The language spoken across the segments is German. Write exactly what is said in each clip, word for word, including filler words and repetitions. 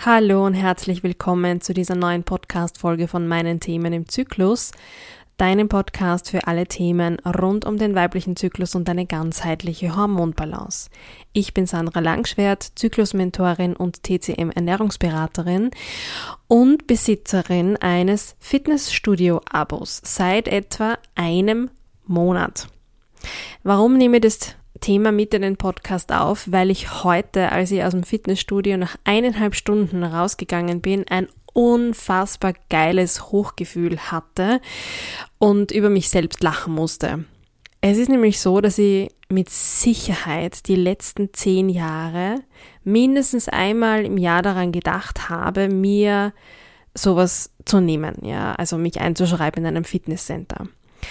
Hallo und herzlich willkommen zu dieser neuen Podcast-Folge von meinen Themen im Zyklus, deinem Podcast für alle Themen rund um den weiblichen Zyklus und eine ganzheitliche Hormonbalance. Ich bin Sandra Langschwert, Zyklusmentorin und T C M-Ernährungsberaterin und Besitzerin eines Fitnessstudio-Abos seit etwa einem Monat. Warum nehme ich das Thema mit in den Podcast auf? Weil ich heute, als ich aus dem Fitnessstudio nach eineinhalb Stunden rausgegangen bin, ein unfassbar geiles Hochgefühl hatte und über mich selbst lachen musste. Es ist nämlich so, dass ich mit Sicherheit die letzten zehn Jahre mindestens einmal im Jahr daran gedacht habe, mir sowas zu nehmen, ja, also mich einzuschreiben in einem Fitnesscenter,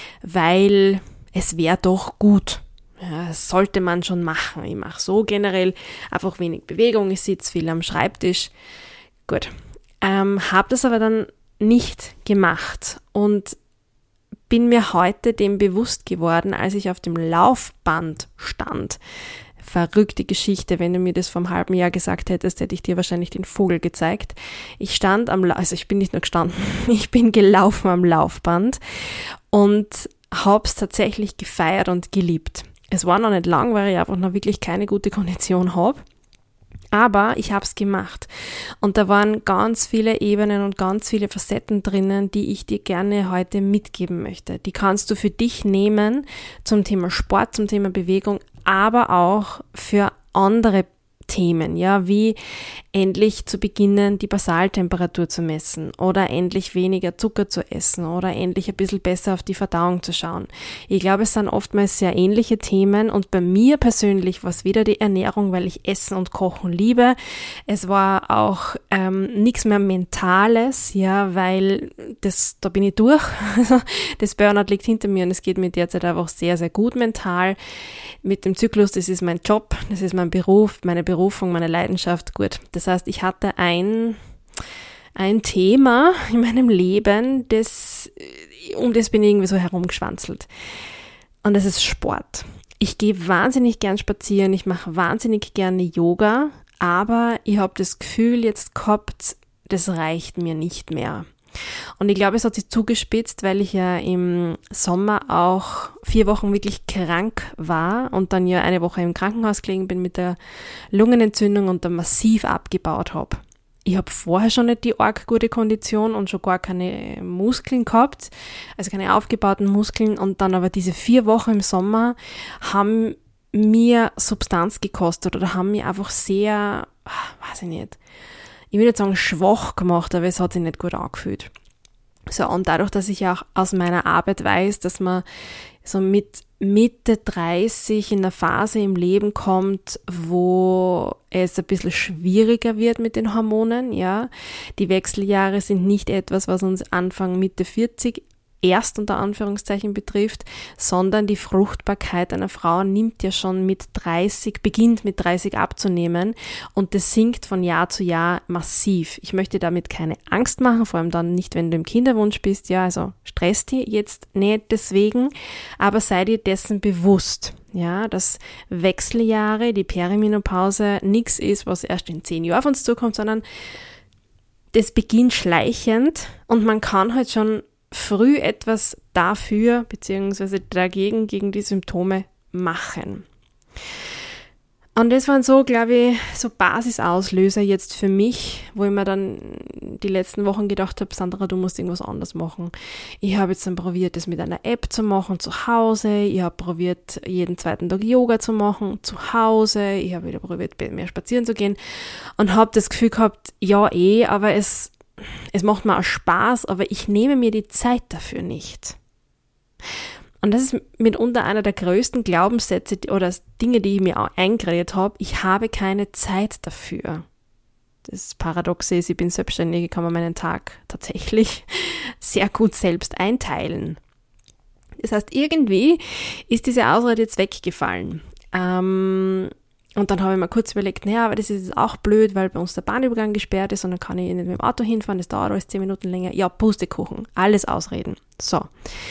weil es wäre doch gut. Ja, das sollte man schon machen. Ich mache so generell einfach wenig Bewegung, ich sitze viel am Schreibtisch. Gut, ähm, habe das aber dann nicht gemacht und bin mir heute dem bewusst geworden, als ich auf dem Laufband stand. Verrückte Geschichte, wenn du mir das vor einem halben Jahr gesagt hättest, hätte ich dir wahrscheinlich den Vogel gezeigt. Ich stand am, La- also ich bin nicht nur gestanden, ich bin gelaufen am Laufband und habe es tatsächlich gefeiert und geliebt. Es war noch nicht lang, weil ich einfach noch wirklich keine gute Kondition habe. Aber ich habe es gemacht. Und da waren ganz viele Ebenen und ganz viele Facetten drinnen, die ich dir gerne heute mitgeben möchte. Die kannst du für dich nehmen zum Thema Sport, zum Thema Bewegung, aber auch für andere Themen, ja, wie endlich zu beginnen, die Basaltemperatur zu messen oder endlich weniger Zucker zu essen oder endlich ein bisschen besser auf die Verdauung zu schauen. Ich glaube, es sind oftmals sehr ähnliche Themen und bei mir persönlich war es wieder die Ernährung, weil ich Essen und Kochen liebe. Es war auch ähm, nichts mehr Mentales, ja, weil das, da bin ich durch. Das Burnout liegt hinter mir und es geht mir derzeit einfach sehr, sehr gut mental. Mit dem Zyklus, das ist mein Job, das ist mein Beruf, meine Berufung, meine Leidenschaft, gut. Das heißt, ich hatte ein, ein Thema in meinem Leben, das, um das bin ich irgendwie so herumgeschwanzelt. Und das ist Sport. Ich gehe wahnsinnig gern spazieren, ich mache wahnsinnig gerne Yoga, aber ich habe das Gefühl jetzt gehabt, das reicht mir nicht mehr. Und ich glaube, es hat sich zugespitzt, weil ich ja im Sommer auch vier Wochen wirklich krank war und dann ja eine Woche im Krankenhaus gelegen bin mit der Lungenentzündung und dann massiv abgebaut habe. Ich habe vorher schon nicht die arg gute Kondition und schon gar keine Muskeln gehabt, also keine aufgebauten Muskeln, und dann aber diese vier Wochen im Sommer haben mir Substanz gekostet oder haben mir einfach sehr, weiß ich nicht, ich würde jetzt sagen, schwach gemacht, aber es hat sich nicht gut angefühlt. So, und dadurch, dass ich auch aus meiner Arbeit weiß, dass man so mit Mitte dreißig in eine Phase im Leben kommt, wo es ein bisschen schwieriger wird mit den Hormonen, ja. Die Wechseljahre sind nicht etwas, was uns Anfang, Mitte vierzig erst unter Anführungszeichen betrifft, sondern die Fruchtbarkeit einer Frau nimmt ja schon mit dreißig, beginnt mit dreißig abzunehmen und das sinkt von Jahr zu Jahr massiv. Ich möchte damit keine Angst machen, vor allem dann nicht, wenn du im Kinderwunsch bist, ja, also stress dich jetzt nicht deswegen, aber sei dir dessen bewusst, ja, dass Wechseljahre, die Perimenopause nichts ist, was erst in zehn Jahren auf uns zukommt, sondern das beginnt schleichend und man kann halt schon früh etwas dafür bzw. dagegen, gegen die Symptome machen. Und das waren so, glaube ich, so Basisauslöser jetzt für mich, wo ich mir dann die letzten Wochen gedacht habe, Sandra, du musst irgendwas anderes machen. Ich habe jetzt dann probiert, das mit einer App zu machen, zu Hause. Ich habe probiert, jeden zweiten Tag Yoga zu machen, zu Hause. Ich habe wieder probiert, mehr spazieren zu gehen und habe das Gefühl gehabt, ja eh, aber es Es macht mir auch Spaß, aber ich nehme mir die Zeit dafür nicht. Und das ist mitunter einer der größten Glaubenssätze oder Dinge, die ich mir auch eingeredet habe. Ich habe keine Zeit dafür. Das Paradoxe ist, ich bin selbstständig, ich kann mir meinen Tag tatsächlich sehr gut selbst einteilen. Das heißt, irgendwie ist diese Ausrede jetzt weggefallen. Ähm, Und dann habe ich mir kurz überlegt, naja, aber das ist jetzt auch blöd, weil bei uns der Bahnübergang gesperrt ist und dann kann ich nicht mit dem Auto hinfahren, das dauert alles zehn Minuten länger. Ja, Pustekuchen, alles Ausreden. So.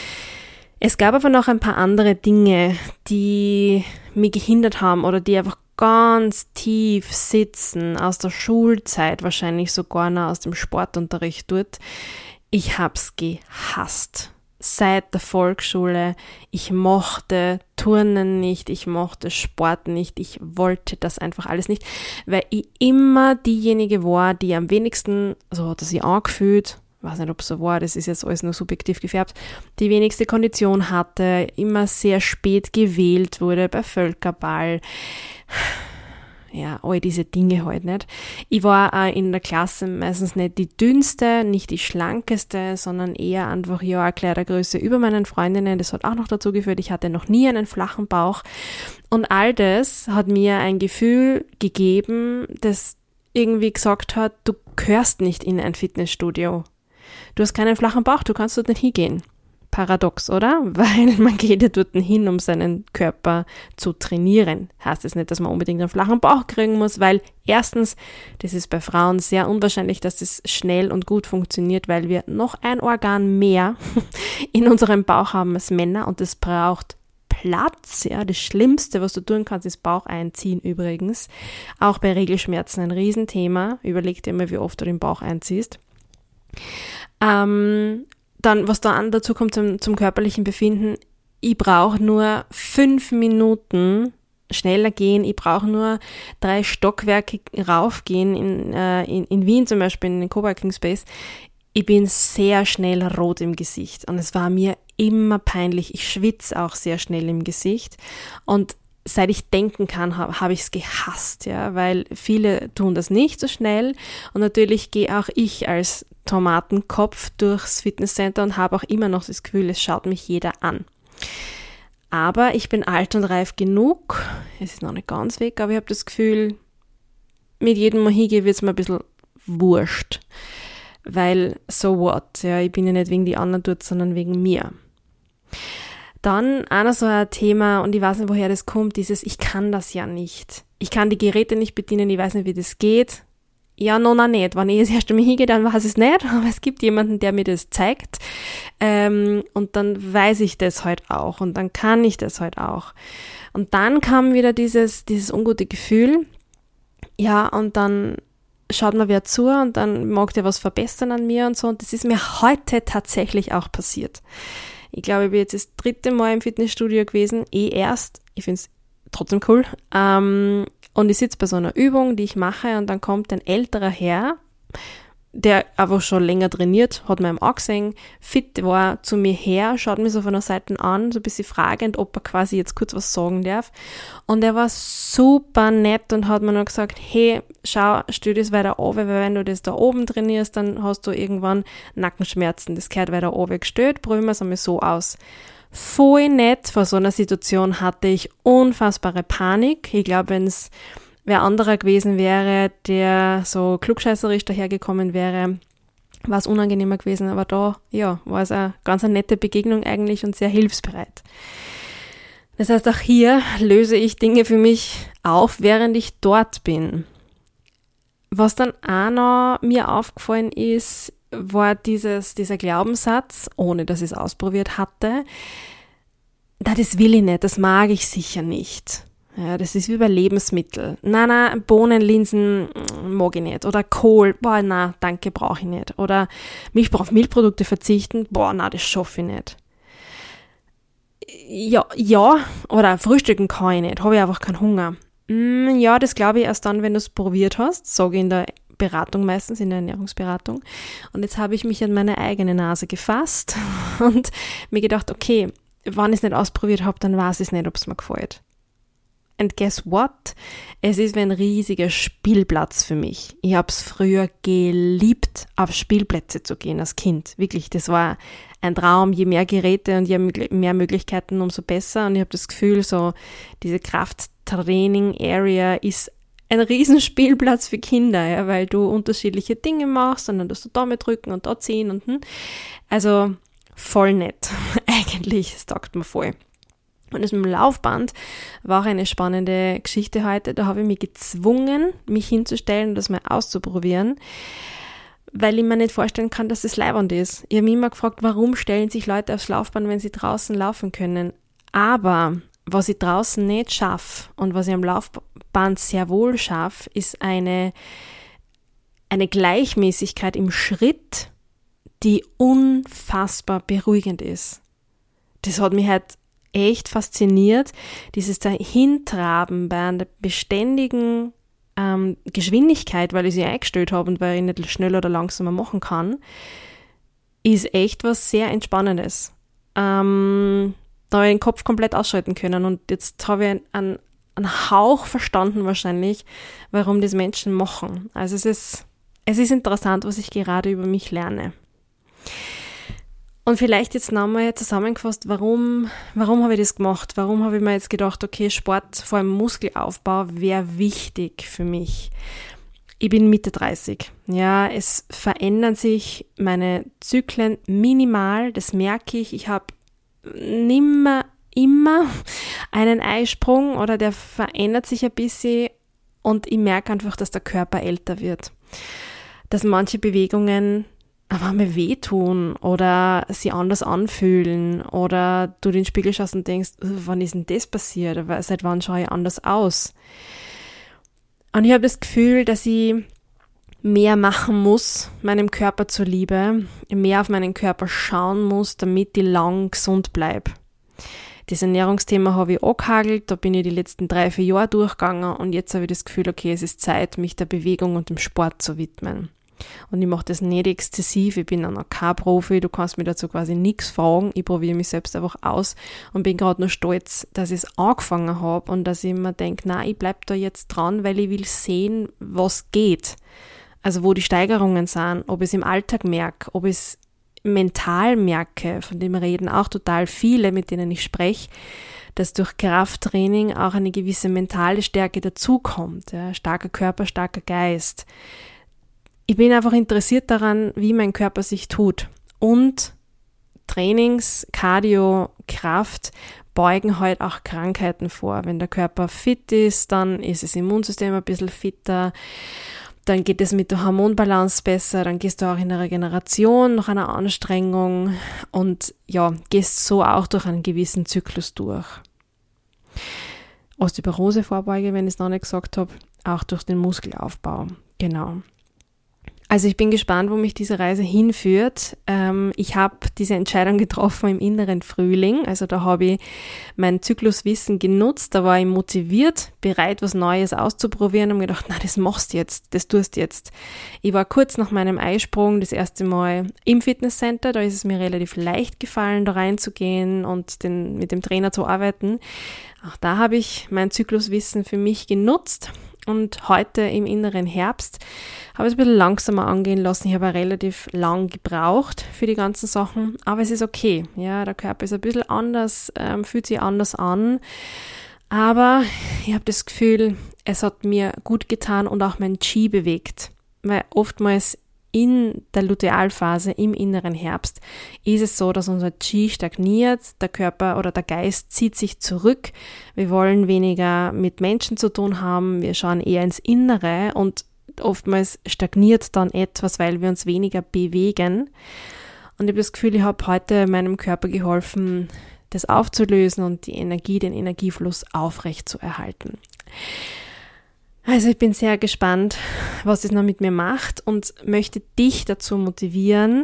Es gab aber noch ein paar andere Dinge, die mich gehindert haben oder die einfach ganz tief sitzen, aus der Schulzeit, wahrscheinlich sogar noch aus dem Sportunterricht dort. Ich hab's gehasst. Seit der Volksschule. Ich mochte Turnen nicht, ich mochte Sport nicht, ich wollte das einfach alles nicht, weil ich immer diejenige war, die am wenigsten, so hat er sich angefühlt, weiß nicht, ob es so war, das ist jetzt alles nur subjektiv gefärbt, die wenigste Kondition hatte, immer sehr spät gewählt wurde bei Völkerball. Ja, all diese Dinge halt nicht. Ich war äh, in der Klasse meistens nicht die dünnste, nicht die schlankeste, sondern eher einfach ja eine Kleidergröße über meinen Freundinnen. Das hat auch noch dazu geführt, ich hatte noch nie einen flachen Bauch. Und all das hat mir ein Gefühl gegeben, das irgendwie gesagt hat, du gehörst nicht in ein Fitnessstudio. Du hast keinen flachen Bauch, du kannst dort nicht hingehen. Paradox, oder? Weil man geht ja dort hin, um seinen Körper zu trainieren. Heißt es nicht, dass man unbedingt einen flachen Bauch kriegen muss, weil erstens, das ist bei Frauen sehr unwahrscheinlich, dass das schnell und gut funktioniert, weil wir noch ein Organ mehr in unserem Bauch haben als Männer und das braucht Platz. Ja, das Schlimmste, was du tun kannst, ist Bauch einziehen übrigens. Auch bei Regelschmerzen ein Riesenthema. Überleg dir mal, wie oft du den Bauch einziehst. Ähm, Dann, was da an dazu kommt zum, zum körperlichen Befinden, ich brauche nur fünf Minuten schneller gehen, ich brauche nur drei Stockwerke raufgehen, in, äh, in, in Wien zum Beispiel, in den Coworking Space. Ich bin sehr schnell rot im Gesicht und es war mir immer peinlich. Ich schwitze auch sehr schnell im Gesicht und seit ich denken kann, habe hab ich es gehasst, ja, weil viele tun das nicht so schnell und natürlich gehe auch ich als Tomatenkopf durchs Fitnesscenter und habe auch immer noch das Gefühl, es schaut mich jeder an. Aber ich bin alt und reif genug, es ist noch nicht ganz weg, aber ich habe das Gefühl, mit jedem Mal hingehe wird es mir ein bisschen wurscht, weil so what, ja, ich bin ja nicht wegen die anderen dort, sondern wegen mir. Dann einer so ein Thema, und ich weiß nicht, woher das kommt, dieses, ich kann das ja nicht. Ich kann die Geräte nicht bedienen, ich weiß nicht, wie das geht. Ja, noch nicht. Wenn ich das erste Mal hingehe, dann weiß ich es nicht, aber es gibt jemanden, der mir das zeigt. Ähm, und dann weiß ich das halt auch und dann kann ich das halt auch. Und dann kam wieder dieses, dieses ungute Gefühl, ja, und dann schaut mir wer zu und dann mag der was verbessern an mir und so. Und das ist mir heute tatsächlich auch passiert. Ich glaube, ich bin jetzt das dritte Mal im Fitnessstudio gewesen, eh erst. Ich finde es trotzdem cool. Ähm, und ich sitze bei so einer Übung, die ich mache, und dann kommt ein älterer Herr, der einfach schon länger trainiert, hat mir angesehen, fit war, zu mir her, schaut mich so von der Seite an, so ein bisschen fragend, ob er quasi jetzt kurz was sagen darf. Und er war super nett und hat mir noch gesagt, hey, schau, stell das weiter runter, weil wenn du das da oben trainierst, dann hast du irgendwann Nackenschmerzen. Das gehört weiter runter gestellt, probieren wir es einmal so aus. Voll nett, vor so einer Situation hatte ich unfassbare Panik. Ich glaube, wenn es wer anderer gewesen wäre, der so klugscheißerisch dahergekommen wäre, war es unangenehmer gewesen, aber da, ja, war es eine ganz eine nette Begegnung eigentlich und sehr hilfsbereit. Das heißt, auch hier löse ich Dinge für mich auf, während ich dort bin. Was dann auch noch mir aufgefallen ist, war dieses, dieser Glaubenssatz, ohne dass ich es ausprobiert hatte, na, das will ich nicht, das mag ich sicher nicht. Ja, das ist wie bei Lebensmitteln. Nein, nein, Bohnen, Linsen mag ich nicht. Oder Kohl, boah, nein, danke, brauche ich nicht. Oder Milch, auf Milchprodukte verzichten, boah, nein, das schaffe ich nicht. Ja, ja, oder frühstücken kann ich nicht, habe ich einfach keinen Hunger. Mm, ja, das glaube ich erst dann, wenn du es probiert hast, sage ich in der Beratung meistens, in der Ernährungsberatung. Und jetzt habe ich mich an meine eigene Nase gefasst und mir gedacht, okay, wenn ich es nicht ausprobiert habe, dann weiß ich es nicht, ob es mir gefällt. And guess what? Es ist wie ein riesiger Spielplatz für mich. Ich habe es früher geliebt, auf Spielplätze zu gehen als Kind. Wirklich, das war ein Traum. Je mehr Geräte und je mehr Möglichkeiten, umso besser. Und ich habe das Gefühl, so diese Krafttraining-Area ist ein Riesenspielplatz für Kinder, ja, weil du unterschiedliche Dinge machst und dann musst du da mit drücken und da ziehen und hm. Also voll nett. Eigentlich, das taugt mir voll. Und das mit dem Laufband war auch eine spannende Geschichte heute. Da habe ich mich gezwungen, mich hinzustellen und das mal auszuprobieren, weil ich mir nicht vorstellen kann, dass das leibend ist. Ich habe mich immer gefragt, warum stellen sich Leute aufs Laufband, wenn sie draußen laufen können. Aber was ich draußen nicht schaffe und was ich am Laufband sehr wohl schaffe, ist eine, eine Gleichmäßigkeit im Schritt, die unfassbar beruhigend ist. Das hat mich halt echt fasziniert, dieses Dahintraben bei einer beständigen ähm, Geschwindigkeit, weil ich sie eingestellt habe und weil ich nicht schneller oder langsamer machen kann, ist echt was sehr Entspannendes. Ähm, da habe ich den Kopf komplett ausschalten können und jetzt habe ich einen, einen Hauch verstanden wahrscheinlich, warum das Menschen machen. Also es ist, es ist interessant, was ich gerade über mich lerne. Und vielleicht jetzt nochmal zusammengefasst, warum, warum habe ich das gemacht? Warum habe ich mir jetzt gedacht, okay, Sport, vor allem Muskelaufbau, wäre wichtig für mich. Ich bin Mitte dreißig. Ja, es verändern sich meine Zyklen minimal, das merke ich. Ich habe nimmer immer einen Eisprung oder der verändert sich ein bisschen und ich merke einfach, dass der Körper älter wird. Dass manche Bewegungen aber mir wehtun oder sie anders anfühlen oder du den Spiegel schaust und denkst, wann ist denn das passiert? Aber seit wann schaue ich anders aus? Und ich habe das Gefühl, dass ich mehr machen muss, meinem Körper zuliebe, mehr auf meinen Körper schauen muss, damit ich lang gesund bleibe. Das Ernährungsthema habe ich angehagelt, da bin ich die letzten drei, vier Jahre durchgegangen und jetzt habe ich das Gefühl, okay, es ist Zeit, mich der Bewegung und dem Sport zu widmen. Und ich mache das nicht exzessiv, ich bin auch noch kein Profi, du kannst mir dazu quasi nichts fragen, ich probiere mich selbst einfach aus und bin gerade nur stolz, dass ich es angefangen habe und dass ich mir denke, nein, ich bleibe da jetzt dran, weil ich will sehen, was geht. Also wo die Steigerungen sind, ob ich es im Alltag merke, ob ich es mental merke, von dem reden auch total viele, mit denen ich spreche, dass durch Krafttraining auch eine gewisse mentale Stärke dazukommt, ja, starker Körper, starker Geist. Ich bin einfach interessiert daran, wie mein Körper sich tut. Und Trainings, Cardio, Kraft beugen halt auch Krankheiten vor. Wenn der Körper fit ist, dann ist das Immunsystem ein bisschen fitter. Dann geht es mit der Hormonbalance besser. Dann gehst du auch in der Regeneration nach einer Anstrengung und ja, gehst so auch durch einen gewissen Zyklus durch. Osteoporose vorbeuge, wenn ich es noch nicht gesagt habe, auch durch den Muskelaufbau. Genau. Also ich bin gespannt, wo mich diese Reise hinführt. Ähm, ich habe diese Entscheidung getroffen im inneren Frühling. Also da habe ich mein Zykluswissen genutzt, da war ich motiviert, bereit, was Neues auszuprobieren und mir gedacht, na, das machst du jetzt, das tust du jetzt. Ich war kurz nach meinem Eisprung das erste Mal im Fitnesscenter, da ist es mir relativ leicht gefallen, da reinzugehen und den, mit dem Trainer zu arbeiten. Auch da habe ich mein Zykluswissen für mich genutzt. Und heute im inneren Herbst habe ich es ein bisschen langsamer angehen lassen. Ich habe auch relativ lang gebraucht für die ganzen Sachen, aber es ist okay. Ja, der Körper ist ein bisschen anders, ähm, fühlt sich anders an, aber ich habe das Gefühl, es hat mir gut getan und auch mein Qi bewegt, weil oftmals in der Lutealphase im inneren Herbst ist es so, dass unser Qi stagniert, der Körper oder der Geist zieht sich zurück. Wir wollen weniger mit Menschen zu tun haben, wir schauen eher ins Innere und oftmals stagniert dann etwas, weil wir uns weniger bewegen. Und ich habe das Gefühl, ich habe heute meinem Körper geholfen, das aufzulösen und die Energie, den Energiefluss aufrecht zu erhalten. Also ich bin sehr gespannt, was es noch mit mir macht und möchte dich dazu motivieren,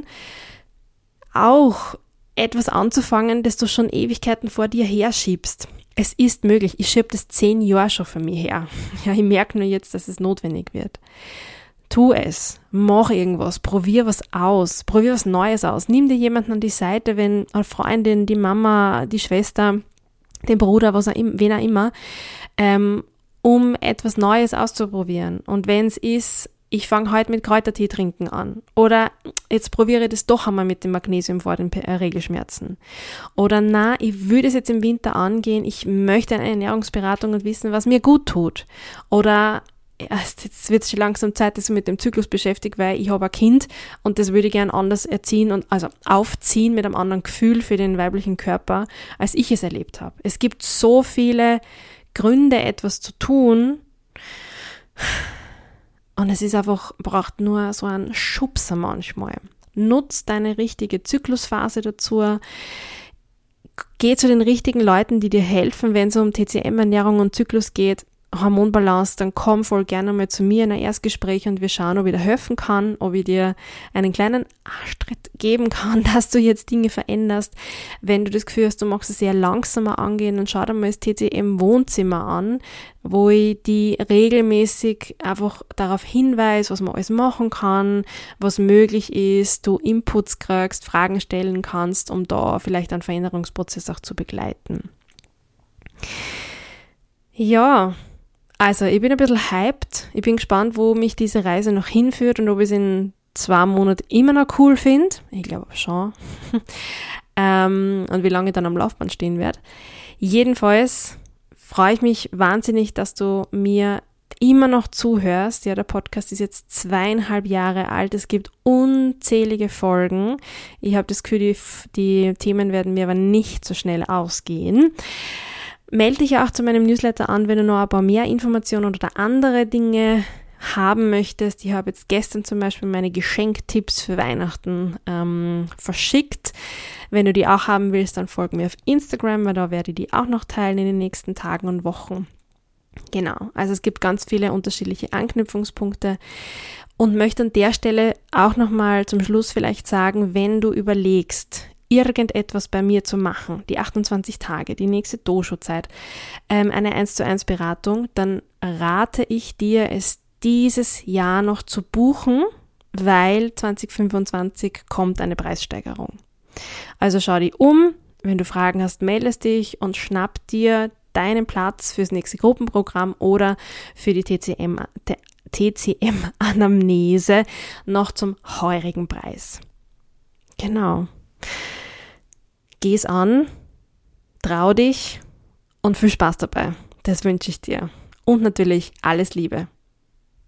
auch etwas anzufangen, das du schon Ewigkeiten vor dir herschiebst. Es ist möglich. Ich schiebe das zehn Jahre schon von mir her. Ja, ich merke nur jetzt, dass es notwendig wird. Tu es. Mach irgendwas. Probier was aus. Probier was Neues aus. Nimm dir jemanden an die Seite, wenn eine Freundin, die Mama, die Schwester, den Bruder, was auch, wen auch immer, ähm, um etwas Neues auszuprobieren. Und wenn es ist, ich fange heute mit Kräutertee trinken an. Oder jetzt probiere ich das doch einmal mit dem Magnesium vor den Regelschmerzen. Oder na, ich würde es jetzt im Winter angehen, ich möchte eine Ernährungsberatung und wissen, was mir gut tut. Oder jetzt wird es schon langsam Zeit, dass ich mich mit dem Zyklus beschäftige, weil ich habe ein Kind und das würde ich gern anders erziehen und also aufziehen mit einem anderen Gefühl für den weiblichen Körper, als ich es erlebt habe. Es gibt so viele Gründe, etwas zu tun. Und es ist einfach, braucht nur so einen Schubser manchmal. Nutz deine richtige Zyklusphase dazu. geh zu den richtigen Leuten, die dir helfen, wenn es um T C M, Ernährung und Zyklus geht, Hormonbalance, dann komm voll gerne mal zu mir in ein Erstgespräch und wir schauen, ob ich dir helfen kann, ob ich dir einen kleinen Arschtritt geben kann, dass du jetzt Dinge veränderst. Wenn du das Gefühl hast, du magst es sehr langsamer angehen, dann schau dir mal das T C M-Wohnzimmer an, wo ich die regelmäßig einfach darauf hinweise, was man alles machen kann, was möglich ist, du Inputs kriegst, Fragen stellen kannst, um da vielleicht einen Veränderungsprozess auch zu begleiten. Ja, also ich bin ein bisschen hyped. Ich bin gespannt, wo mich diese Reise noch hinführt und ob ich es in zwei Monaten immer noch cool finde. Ich glaube schon. ähm, und wie lange ich dann am Laufband stehen werde. Jedenfalls freue ich mich wahnsinnig, dass du mir immer noch zuhörst. Ja, der Podcast ist jetzt zweieinhalb Jahre alt. Es gibt unzählige Folgen. Ich habe das Gefühl, die, die Themen werden mir aber nicht so schnell ausgehen. Melde dich auch zu meinem Newsletter an, wenn du noch ein paar mehr Informationen oder andere Dinge haben möchtest. Ich habe jetzt gestern zum Beispiel meine Geschenktipps für Weihnachten ähm, verschickt. Wenn du die auch haben willst, dann folg mir auf Instagram, weil da werde ich die auch noch teilen in den nächsten Tagen und Wochen. Genau, also es gibt ganz viele unterschiedliche Anknüpfungspunkte und möchte an der Stelle auch nochmal zum Schluss vielleicht sagen, wenn du überlegst, irgendetwas bei mir zu machen, die achtundzwanzig Tage, die nächste Dosho-Zeit, ähm, eine eins zu eins Beratung, dann rate ich dir, es dieses Jahr noch zu buchen, weil zwanzig fünfundzwanzig kommt eine Preissteigerung. Also schau dich um, wenn du Fragen hast, meldest dich und schnapp dir deinen Platz fürs nächste Gruppenprogramm oder für die T C M, T C M-Anamnese noch zum heurigen Preis. Genau. Geh's an, trau dich und viel Spaß dabei. Das wünsche ich dir. Und natürlich alles Liebe.